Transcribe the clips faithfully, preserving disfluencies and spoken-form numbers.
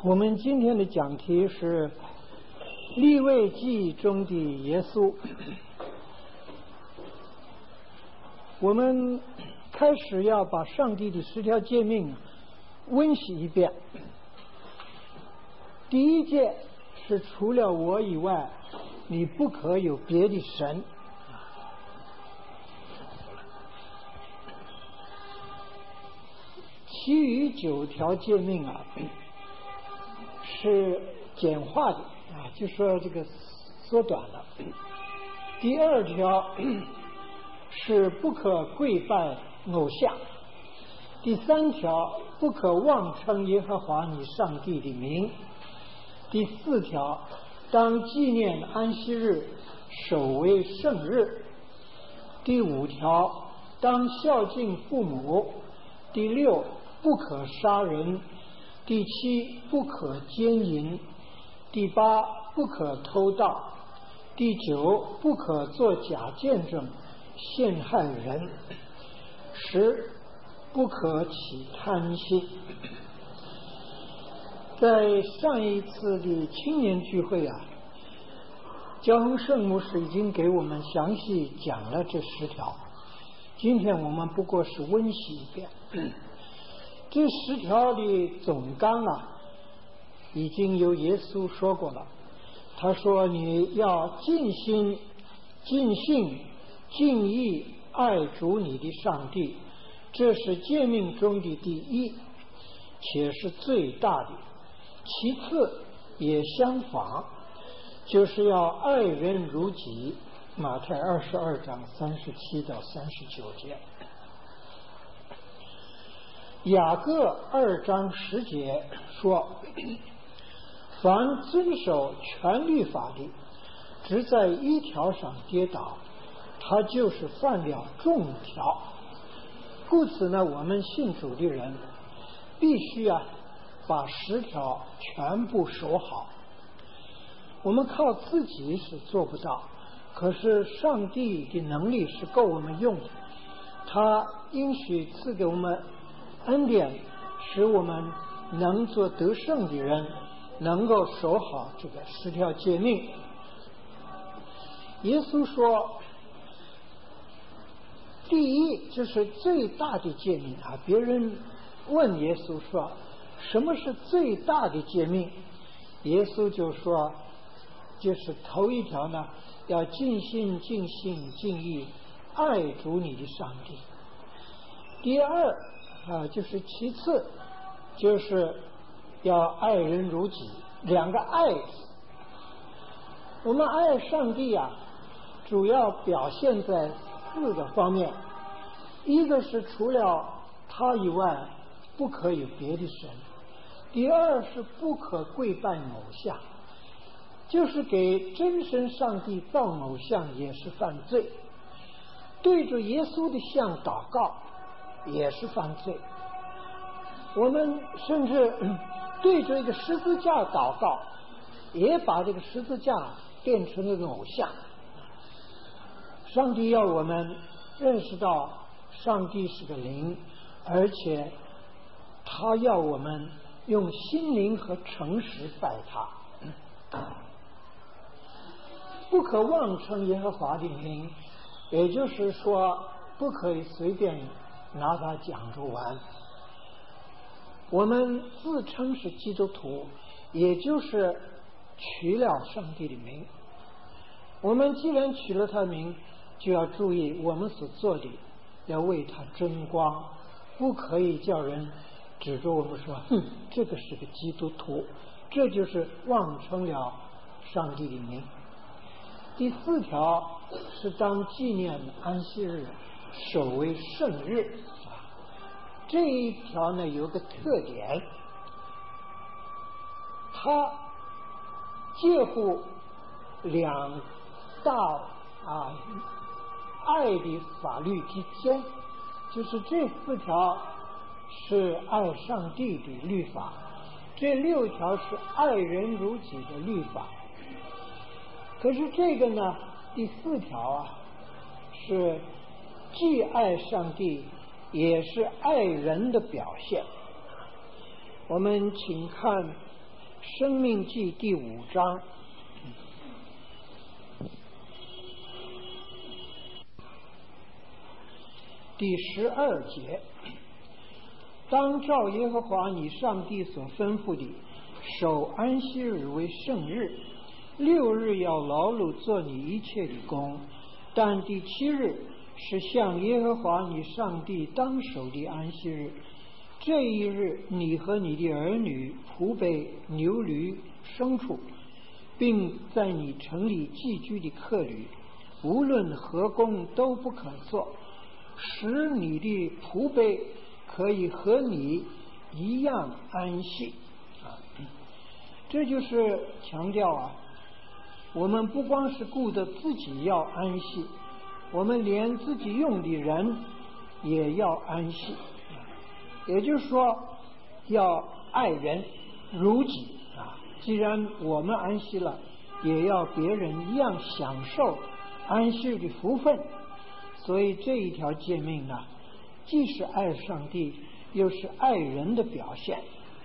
我们今天的讲题是利未记中的耶稣。我们开始要把上帝的十条诫命温习一遍。第一诫是除了我以外，你不可有别的神。其余九条诫命啊，是简化的啊，就说这个缩短了。第二条是不可跪拜偶像。第三条不可妄称耶和华你上帝的名。第四条当纪念安息日，守为圣日。第五条当孝敬父母。第六不可杀人。第七不可奸淫。第八不可偷盗。第九不可作假见证陷害人。十不可起贪心。在上一次的青年聚会啊，焦宏圣牧师已经给我们详细讲了这十条，今天我们不过是温习一遍。这十条的总纲啊，已经由耶稣说过了。他说你要尽心、尽性、尽意爱主你的上帝，这是诫命中的第一，且是最大的。其次也相仿，就是要爱人如己。马太二十二章三十七到三十九节。雅各二章十节说，凡遵守全律法的，只在一条上跌倒，他就是犯了众条。故此呢，我们信主的人必须啊把十条全部守好。我们靠自己是做不到，可是上帝的能力是够我们用的，他应许赐给我们恩典，使我们能做得胜的人，能够守好这个十条诫命。耶稣说，第一就是最大的诫命啊。别人问耶稣说，什么是最大的诫命？耶稣就说，就是头一条呢，要尽心、尽性、尽意爱主你的上帝。第二啊，就是其次，就是要爱人如己。两个爱，我们爱上帝啊，主要表现在四个方面。一个是除了他以外不可有别的神。第二是不可跪拜偶像，就是给真神上帝造偶像也是犯罪。对着耶稣的像祷告也是犯罪。我们甚至对着一个十字架祷告，也把这个十字架变成了一个偶像。上帝要我们认识到上帝是个灵，而且他要我们用心灵和诚实拜他。不可妄称耶和华的名，也就是说不可以随便拿它讲着玩。我们自称是基督徒，也就是取了上帝的名。我们既然取了他的名，就要注意我们所做的要为他争光，不可以叫人指着我们说，哼，这个是个基督徒，这就是妄称了上帝的名。第四条是当纪念安息日，守为圣日。这一条呢有个特点，它介乎两大啊爱的法律之间，就是这四条是爱上帝的律法，这六条是爱人如己的律法。可是这个呢，第四条啊，是既爱上帝也是爱人的表现。我们请看生命记第五章第十二节，当照耶和华你上帝所吩咐的，守安息日为圣日，六日要劳碌做你一切的工，但第七日是向耶和华你上帝当守的安息日。这一日，你和你的儿女、仆婢、牛驴、牲畜，并在你城里寄居的客旅，无论何工都不可做，使你的仆婢可以和你一样安息。啊，这就是强调啊，我们不光是顾着自己要安息，我们连自己用的人也要安息。也就是说，要爱人如己啊！既然我们安息了，也要别人一样享受安息的福分。所以这一条诫命呢，既是爱上帝，又是爱人的表现。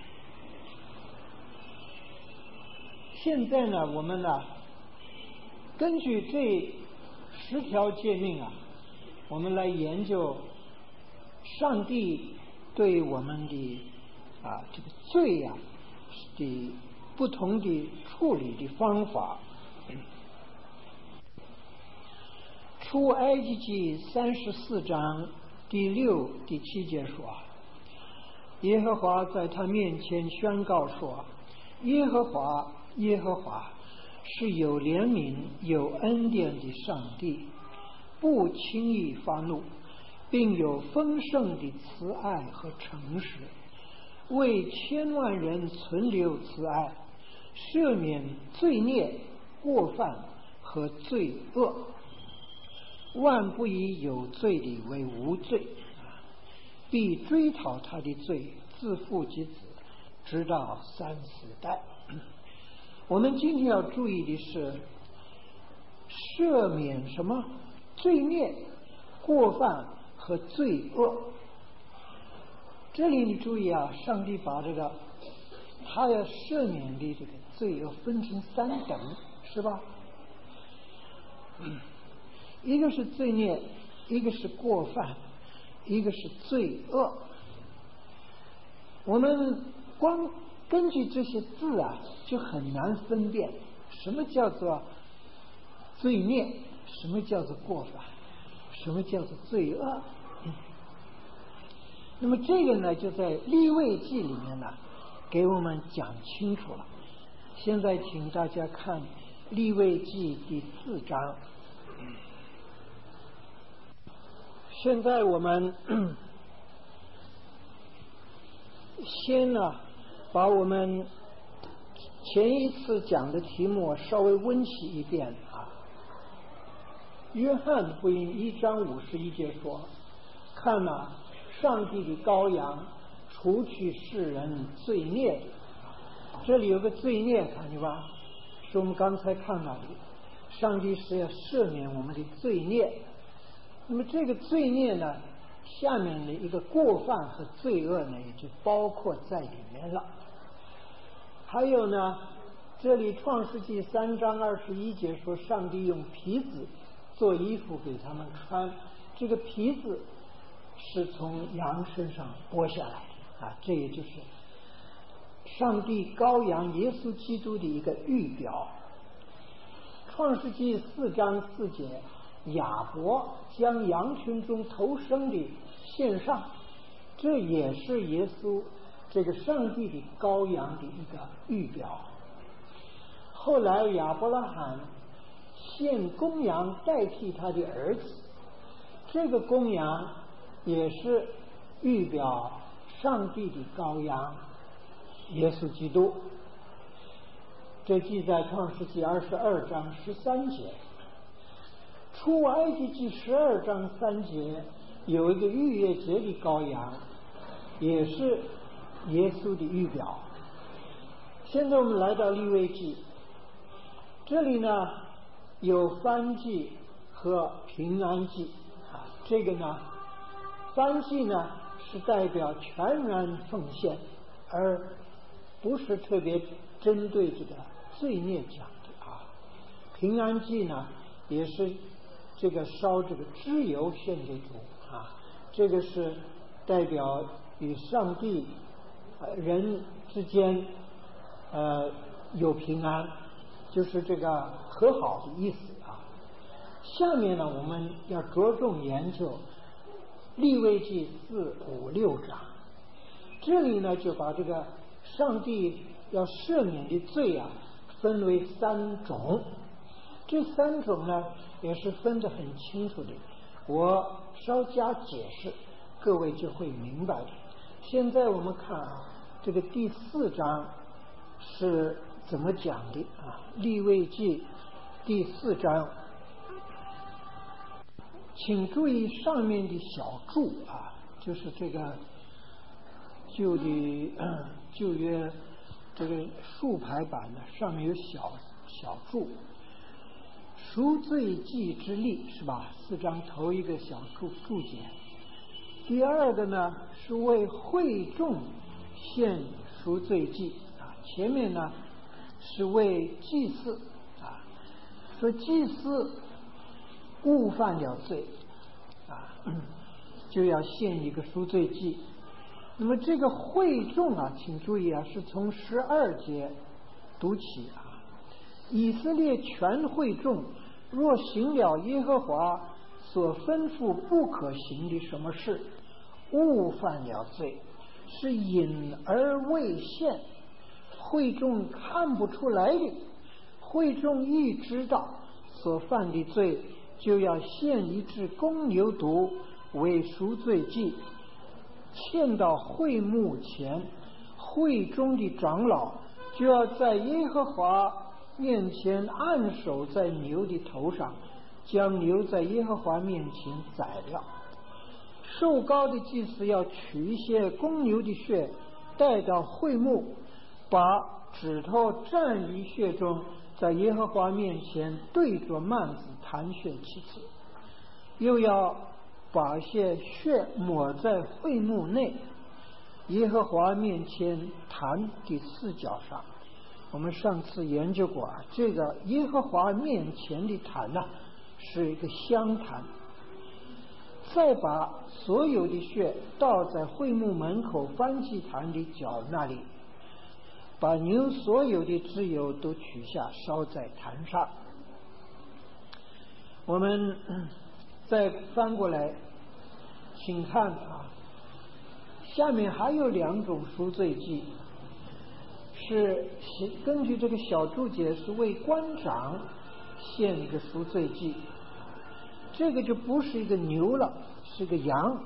现在呢，我们呢，根据这十条诫命啊，我们来研究上帝对我们的啊这个罪啊的不同的处理的方法。出埃及记三十四章第六、第七节说，耶和华在他面前宣告说：耶和华，耶和华是有怜悯、有恩典的上帝，不轻易发怒，并有丰盛的慈爱和诚实，为千万人存留慈爱，赦免罪孽、过犯和罪恶，万不以有罪的为无罪，必追讨他的罪，自父及子，直到三四代。我们今天要注意的是，赦免什么？罪孽、过犯和罪恶。这里你注意啊，上帝把这个他要赦免的这个罪恶分成三等，是吧？一个是罪孽，一个是过犯，一个是罪恶。我们光根据这些字啊，就很难分辨什么叫做罪孽，什么叫做过犯，什么叫做罪恶。嗯、那么这个呢，就在利未记里面呢，给我们讲清楚了。现在请大家看利未记第四章。现在我们先呢，把我们前一次讲的题目稍微温习一遍啊。约翰福音一章五十一节说：“看哪，上帝的羔羊，除去世人罪孽。”这里有个罪孽，看见吧？是我们刚才看到的，上帝是要赦免我们的罪孽。那么这个罪孽呢，下面的一个过犯和罪恶呢，也就包括在里面了。还有呢，这里创世纪三章二十一节说，上帝用皮子做衣服给他们穿，这个皮子是从羊身上剥下来的啊，这也就是上帝羔羊耶稣基督的一个预表。创世纪四章四节，亚伯将羊群中头生的献上，这也是耶稣这个上帝的羔羊的一个预表。后来亚伯拉罕献公羊代替他的儿子，这个公羊也是预表上帝的羔羊耶稣基督。这记在创世纪二十二章十三节。出埃及记十二章三节有一个逾越节的羔羊，也是耶稣的预表。现在我们来到利未记，这里呢有燔祭和平安祭啊。这个呢，燔祭呢是代表全然奉献，而不是特别针对这个罪孽讲的啊。平安祭呢，也是这个烧这个脂油献给主啊，这个是代表与上帝、呃、人之间呃有平安，就是这个和好的意思啊。下面呢，我们要着重研究利未记四五六章，这里呢就把这个上帝要赦免的罪啊分为三种，这三种呢也是分得很清楚的，我稍加解释，各位就会明白的。现在我们看啊，这个第四章是怎么讲的啊？利未记第四章，请注意上面的小注啊，就是这个旧的旧约这个竖排版的上面有小小注，赎罪祭之例是吧？四章头一个小注注解。第二个呢是为会众献赎罪祭啊，前面呢是为祭司啊，说祭司误犯了罪啊，就要献一个赎罪祭。那么这个会众啊，请注意啊，是从十二节读起啊。以色列全会众若行了耶和华所吩咐不可行的什么事，误犯了罪，是隐而未现，会众看不出来的，会众一知道所犯的罪，就要献一只公牛犊为赎罪祭，献到会幕前，会中的长老就要在耶和华面前按手在牛的头上，将牛在耶和华面前宰了。受膏的祭司要取一些公牛的血带到会幕，把指头蘸于血中，在耶和华面前对着幔子弹血七次，又要把些血抹在会幕内耶和华面前坛的四角上。我们上次研究过啊，这个耶和华面前的坛呢、啊、是一个香坛，再把所有的血倒在会幕门口燔祭坛的角那里，把牛所有的脂油都取下烧在坛上。我们再翻过来请看啊，下面还有两种赎罪祭，是根据这个小注解是为官长献一个赎罪祭，这个就不是一个牛了，是个羊。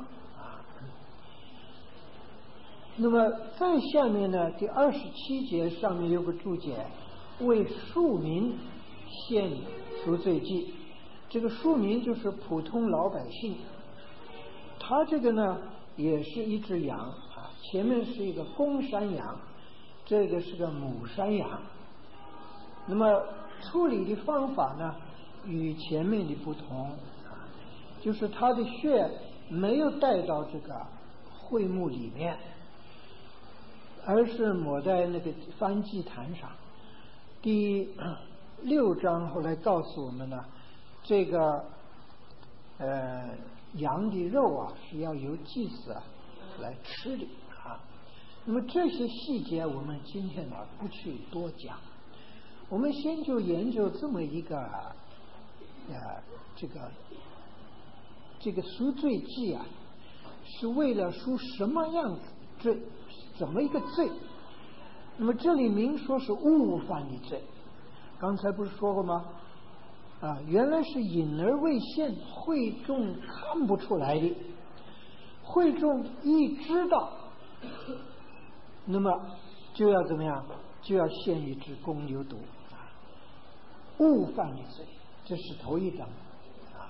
那么在下面呢，第二十七节上面有个注解，为庶民献赎罪祭。这个庶民就是普通老百姓，他这个呢也是一只羊啊，前面是一个公山羊，这个是个母山羊。那么处理的方法呢与前面的不同，就是他的血没有带到这个会幕里面，而是抹在那个燔祭坛上。第六章后来告诉我们呢，这个呃羊的肉啊是要由祭司啊来吃的啊。那么这些细节我们今天呢不去多讲，我们先就研究这么一个呃这个这个赎罪祭啊，是为了赎什么样子罪，怎么一个罪？那么这里明说是误犯的罪，刚才不是说过吗？啊，原来是隐而未现，会众看不出来的，会众一知道，那么就要怎么样？就要献一只公牛犊，啊，误犯的罪，这是头一章啊。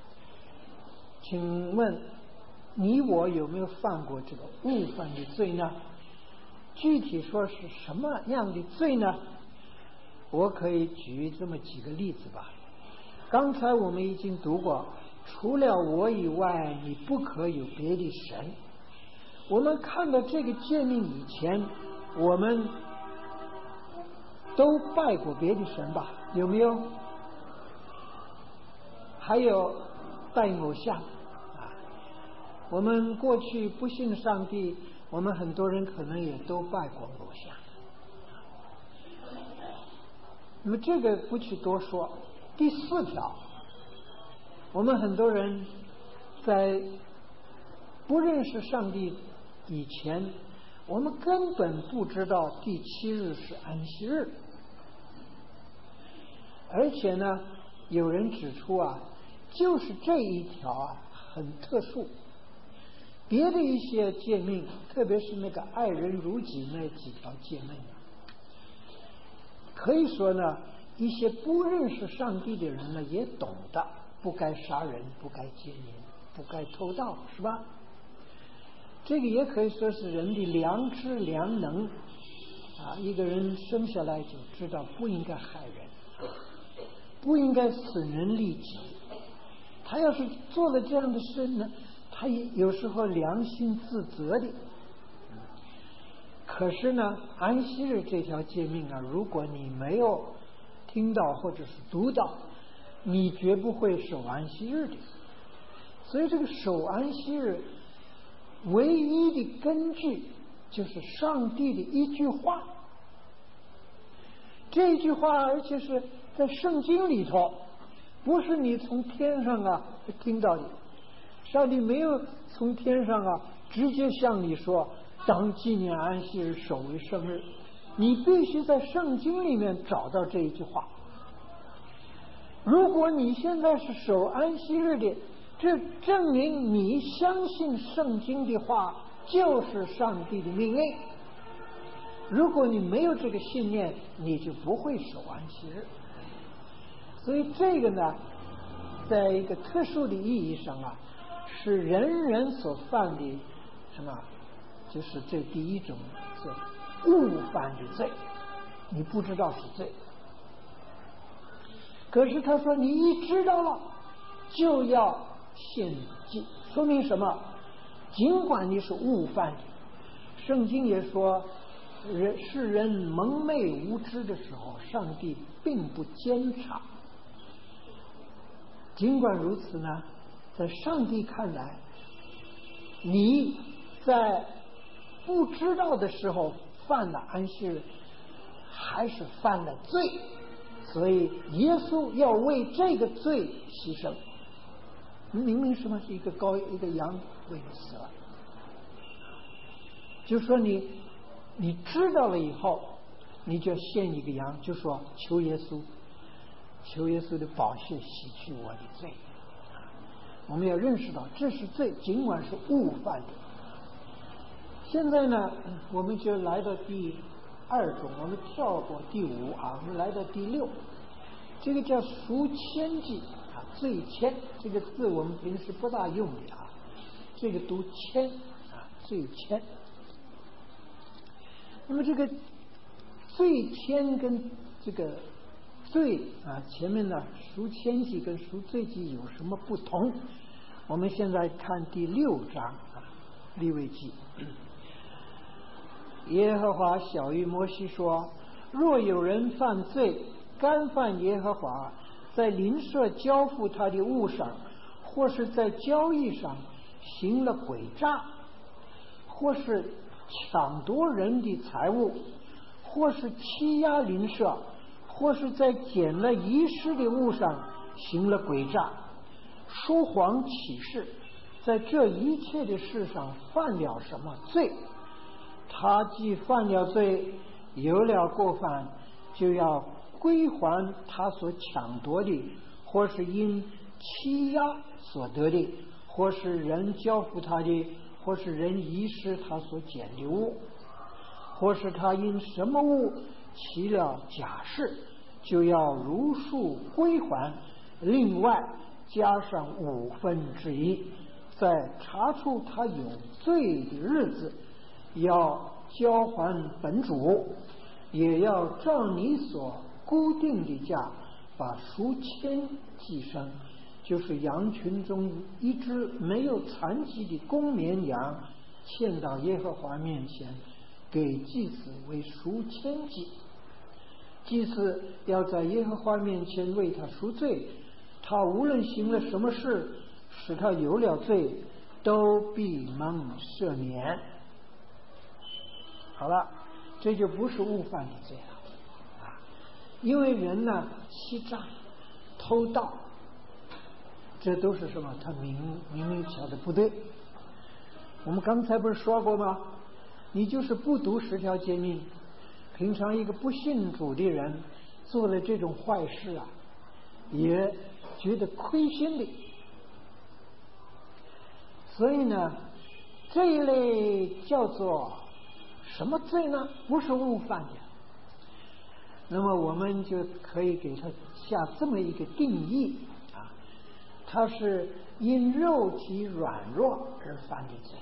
请问你我有没有犯过这个误犯的罪呢？具体说是什么样的罪呢？我可以举这么几个例子吧。刚才我们已经读过，除了我以外你不可有别的神。我们看到这个诫命以前，我们都拜过别的神吧？有没有？还有拜偶像啊！我们过去不信上帝，我们很多人可能也都拜过偶像。那么这个不去多说。第四条，我们很多人在不认识上帝以前，我们根本不知道第七日是安息日，而且呢，有人指出啊，就是这一条啊很特殊，别的一些诫命，特别是那个爱人如己那几条诫命啊，可以说呢，一些不认识上帝的人呢也懂得，不该杀人，不该奸淫，不该偷盗，是吧？这个也可以说是人的良知良能啊，一个人生下来就知道不应该害人，不应该损人利己。他要是做了这样的事呢，他也有时候良心自责的。可是呢，安息日这条诫命啊，如果你没有听到或者是读到，你绝不会守安息日的。所以这个守安息日唯一的根据就是上帝的一句话，这句话而且是在圣经里头，不是你从天上啊听到的。上帝没有从天上啊直接向你说当纪念安息日，守为圣日，你必须在圣经里面找到这一句话。如果你现在是守安息日的，这证明你相信圣经的话就是上帝的命令。如果你没有这个信念，你就不会守安息日。所以这个呢，在一个特殊的意义上啊，是人人所犯的什么？就是这第一种是误犯的罪，你不知道是罪。可是他说你一知道了就要献祭，说明什么？尽管你是误犯的，圣经也说人世人蒙昧无知的时候，上帝并不监察。尽管如此呢，在上帝看来，你在不知道的时候犯了安息日，还是犯了罪，所以耶稣要为这个罪牺牲。明明什么是一个羔一个羊为你死了，就说你你知道了以后，你就献一个羊，就说求耶稣，求耶稣的宝血洗去我的罪。我们要认识到这是罪，尽管是误犯的。现在呢，我们就来到第二种，我们跳过第五啊，我们来到第六，这个叫赎愆祭啊，罪愆这个字我们平时不大用的啊，这个读愆啊，罪愆。那么这个罪愆跟这个罪啊，前面呢赎愆祭跟赎罪祭有什么不同？我们现在看第六章啊，利未记。耶和华晓谕摩西说，若有人犯罪，干犯耶和华，在邻舍交付他的物上，或是在交易上行了诡诈，或是抢夺人的财物，或是欺压邻舍，或是在捡了遗失的物上行了诡诈，说谎起誓，在这一切的事上犯了什么罪，他既犯了罪，有了过犯，就要归还他所抢夺的，或是因欺压所得的，或是人交付他的，或是人遗失他所捡的物，或是他因什么物起了假誓，就要如数归还，另外加上五分之一，在查出他有罪的日子，要交还本主，也要照你所固定的价把赎愆祭牲，就是羊群中一只没有残疾的公绵羊，献到耶和华面前，给祭司为赎愆祭。 祭司要在耶和华面前为他赎罪，他无论行了什么事使他有了罪，都必蒙赦免。好了，这就不是误犯的罪了啊！因为人呢，欺诈、偷盗，这都是什么？他明明明晓得不对。我们刚才不是说过吗？你就是不读十条诫命，平常一个不信主的人做了这种坏事啊，也觉得亏心的。所以呢，这一类叫做什么罪呢？不是误犯的。那么我们就可以给他下这么一个定义啊，它是因肉体软弱而犯的罪。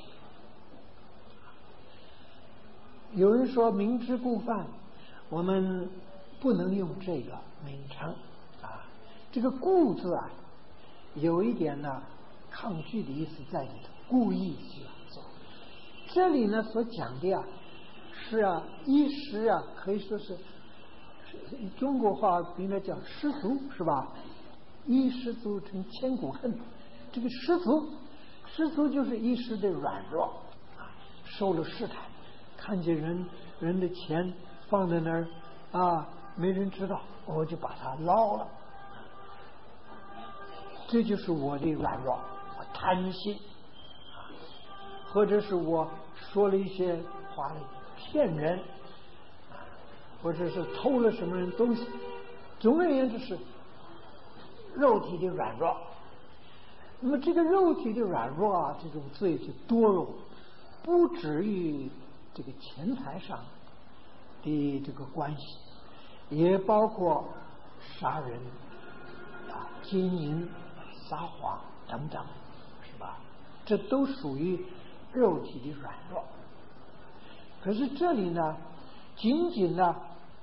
有人说明知故犯，我们不能用这个名称啊。这个故字啊，有一点呢抗拒的意思在里头，故意去做。这里呢所讲的啊，是啊一时啊，可以说是中国话应该叫失足，是吧？一失足成千古恨。这个失足，失足就是一时的软弱啊，受了试探。看见人人的钱放在那儿啊，没人知道，我就把它捞了。这就是我的软弱，我贪心啊，或者是我说了一些话来骗人啊，或者是偷了什么人东西。总而言之是肉体的软弱。那么这个肉体的软弱啊，这种罪就多了，不止于这个钱财上的这个关系，也包括杀人啊、奸淫、撒谎等等，是吧？这都属于肉体的软弱。可是这里呢，仅仅呢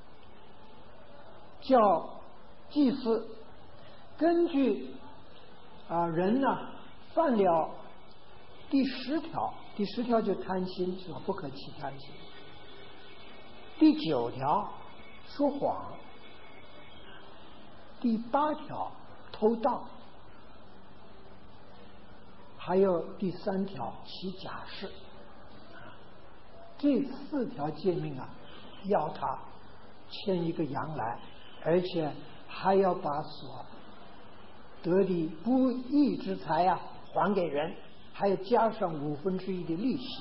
叫祭司根据啊人呢犯了第十条。第十条就贪心，是吧？不可起贪心。第九条说谎。第八条偷盗。还有第三条起假誓。这四条诫命啊，要他牵一个羊来，而且还要把所得的不义之财啊还给人。还要加上五分之一的利息。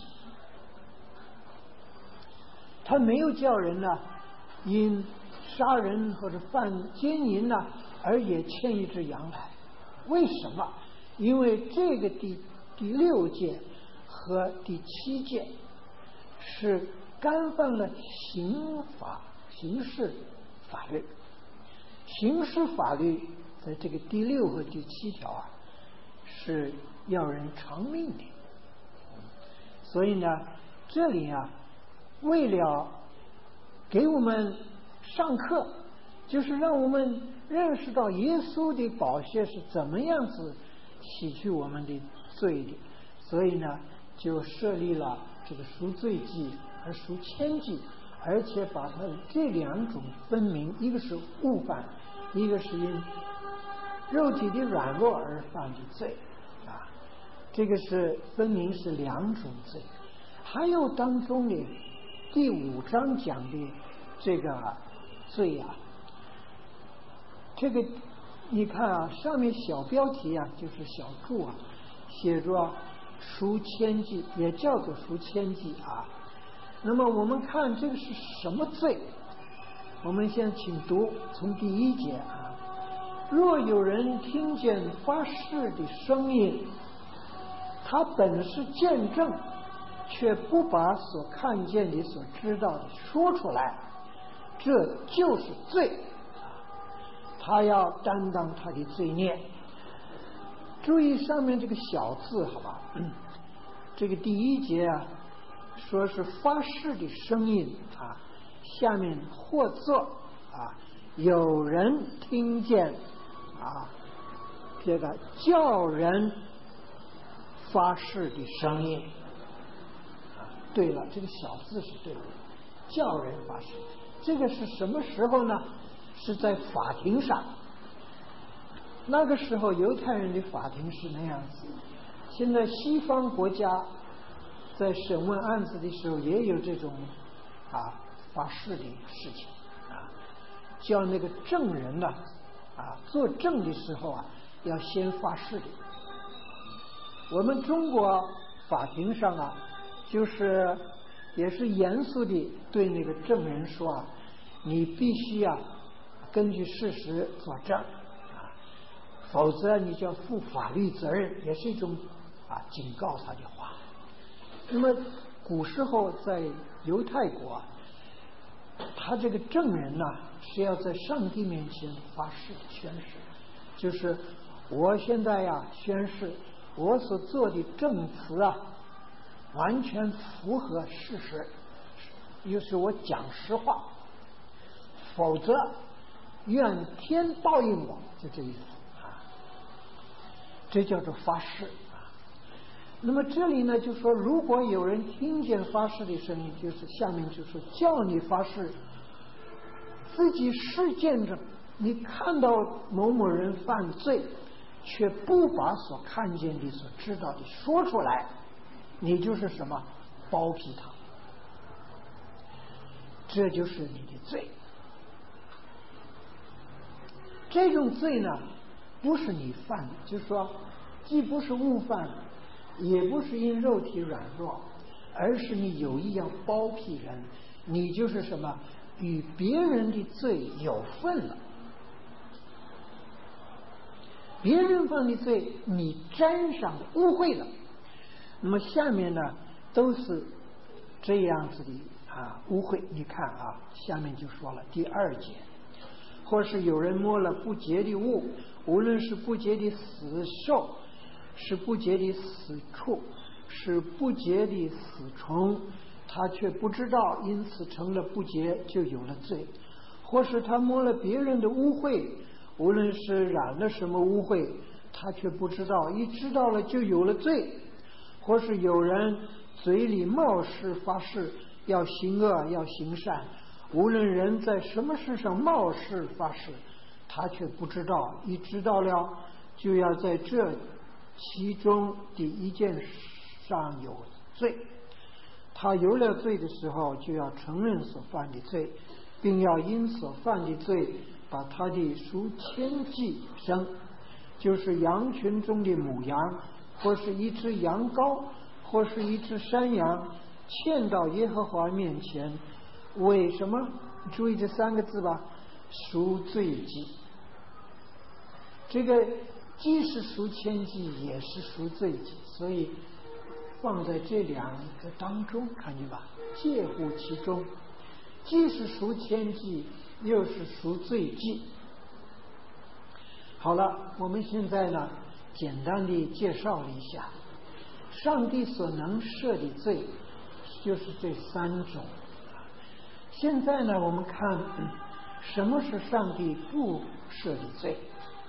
他没有叫人呢，因杀人或者犯奸淫呢，而也牵一只羊来。为什么？因为这个第第六诫和第七诫是干犯了刑法、刑事法律。刑事法律在这个第六和第七条啊，是要人偿命的。所以呢，这里啊，为了给我们上课，就是让我们认识到耶稣的宝血是怎么样子洗去我们的罪的，所以呢，就设立了这个赎罪祭和赎愆祭，而且把它这两种分明，一个是误犯，一个是因肉体的软弱而犯的罪。这个是分明是两种罪。还有当中的第五章讲的这个罪啊，这个你看啊，上面小标题啊，就是小注啊，写着赎愆祭，也叫做赎愆祭啊。那么我们看这个是什么罪？我们先请读从第一节啊，若有人听见发誓的声音，他本是见证，却不把所看见的、所知道的说出来，这就是罪。他要担当他的罪孽。注意上面这个小字，好吧？这个第一节啊，说是发誓的声音啊，下面或作啊，有人听见啊，这个叫人发誓的声音。对了，这个小字是对的，叫人发誓， 这个是什么时候呢？是在法庭上。那个时候犹太人的法庭是那样子。现在西方国家在审问案子的时候也有这种啊发誓的事情啊，叫那个证人呢啊作证的时候啊要先发誓的。我们中国法庭上啊，就是也是严肃的对那个证人说啊，你必须啊根据事实作证啊，否则你就要负法律责任，也是一种啊警告他的话。那么古时候在犹太国啊，他这个证人呢、啊、是要在上帝面前发誓宣誓，就是我现在呀、啊、宣誓我所做的证词啊完全符合事实，又是我讲实话，否则愿天报应我，就这意思啊。这叫做发誓啊。那么这里呢就说，如果有人听见发誓的声音，就是下面就说叫你发誓，自己是见证，你看到某某人犯罪，却不把所看见的、所知道的说出来，你就是什么？包庇他，这就是你的罪。这种罪呢，不是你犯的，就是说，既不是误犯，也不是因肉体软弱，而是你有意要包庇人，你就是什么？与别人的罪有份了。别人犯的罪，你沾上污秽了。那么下面呢，都是这样子的啊污秽。你看啊，下面就说了第二节，或是有人摸了不洁的物，无论是不洁的死兽，是不洁的死畜，是不洁的死虫，他却不知道，因此成了不洁，就有了罪。或是他摸了别人的污秽，无论是染了什么污秽，他却不知道，一知道了就有了罪。或是有人嘴里冒失发誓要行恶要行善，无论人在什么事上冒失发誓，他却不知道，一知道了就要在这其中的一件事上有罪。他有了罪的时候，就要承认所犯的罪，并要因所犯的罪把他的赎愆祭牲，就是羊群中的母羊，或是一只羊羔，或是一只山羊，献到耶和华面前。为什么？注意这三个字吧，赎罪祭。这个既是赎愆祭，也是赎罪祭，所以放在这两个当中，看见吧？介乎其中，既是赎愆祭，又是赎罪祭。好了，我们现在呢，简单的介绍了一下上帝所能赦的罪，就是这三种。现在呢，我们看、嗯、什么是上帝不赦的罪。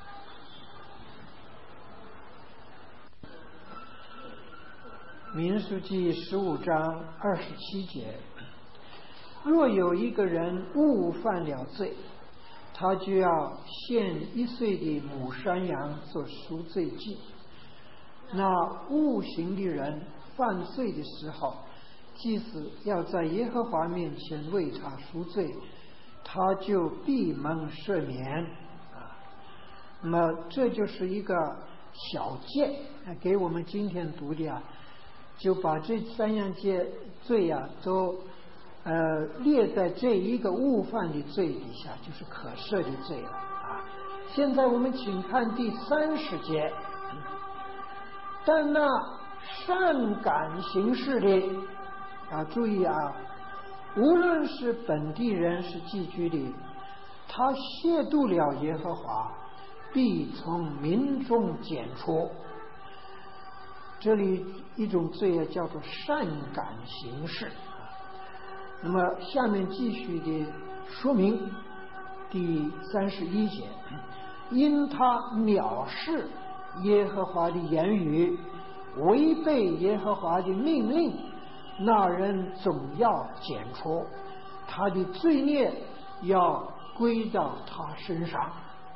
民数记十五章二十七节，若有一个人误犯了罪，他就要献一岁的母山羊做赎罪祭。那误行的人犯罪的时候，祭司要在耶和华面前为他赎罪，他就必蒙赦免啊。那么这就是一个小诫，给我们今天读的啊，就把这三样戒罪啊都呃列在这一个误犯的罪底下，就是可赦的罪了啊。现在我们请看第三十节，但那善感行事的啊，注意啊，无论是本地人是寄居的，他亵渎了耶和华，必从民中剪除。这里一种罪啊，叫做善感行事。那么下面继续的说明第三十一节，因他藐视耶和华的言语，违背耶和华的命令，那人总要剪除。 他的罪孽要归到他身上，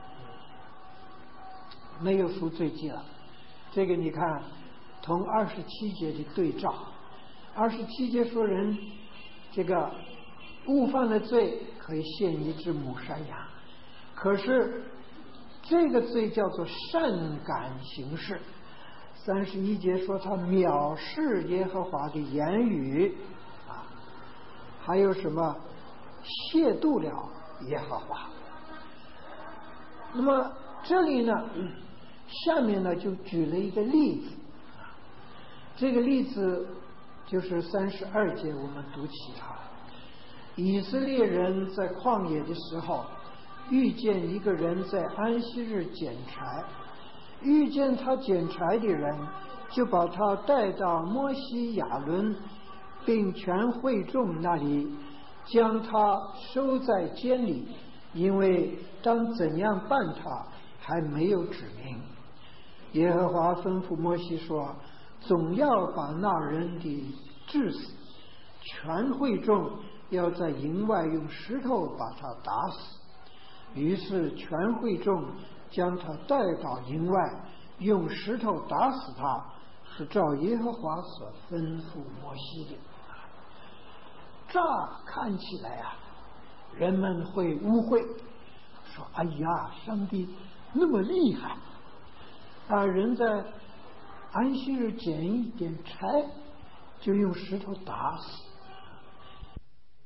没有赎罪祭了。这个你看同二十七节的对照，二十七节说人这个误犯了罪可以献一只母山羊，可是这个罪叫做善感行事。三十一节说他藐视耶和华的言语啊，还有什么亵渎了耶和华。那么这里呢，下面呢就举了一个例子，这个例子就是三十二节我们读起啊，以色列人在旷野的时候遇见一个人在安息日捡柴，遇见他捡柴的人就把他带到摩西亚伦并全会众那里，将他收在监里，因为当怎样办他还没有指明。耶和华吩咐摩西说，总要把那人的治死，全会众要在营外用石头把他打死。于是全会众将他带到营外，用石头打死他，是照耶和华所吩咐摩西的。乍看起来啊，人们会误会，说哎呀，上帝那么厉害啊，人在安息日捡一点柴就用石头打死。